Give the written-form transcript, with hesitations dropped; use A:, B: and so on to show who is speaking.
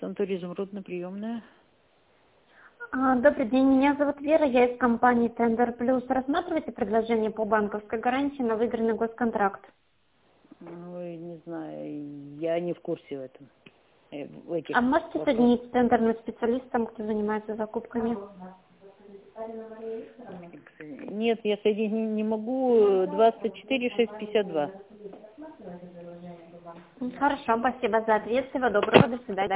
A: Санаторий «Изумрудная», приемная.
B: Добрый день, меня зовут Вера, я из компании Тендер Плюс. Рассматриваете предложение по банковской гарантии на выигранный госконтракт?
A: Ой, не знаю, я не в курсе в этом. В этих
B: А можете
A: вопросах.
B: соединить с тендерным специалистом, кто занимается закупками?
A: Нет, я соединить не могу. 24 652.
B: Хорошо, спасибо за ответ. Всего доброго, до свидания.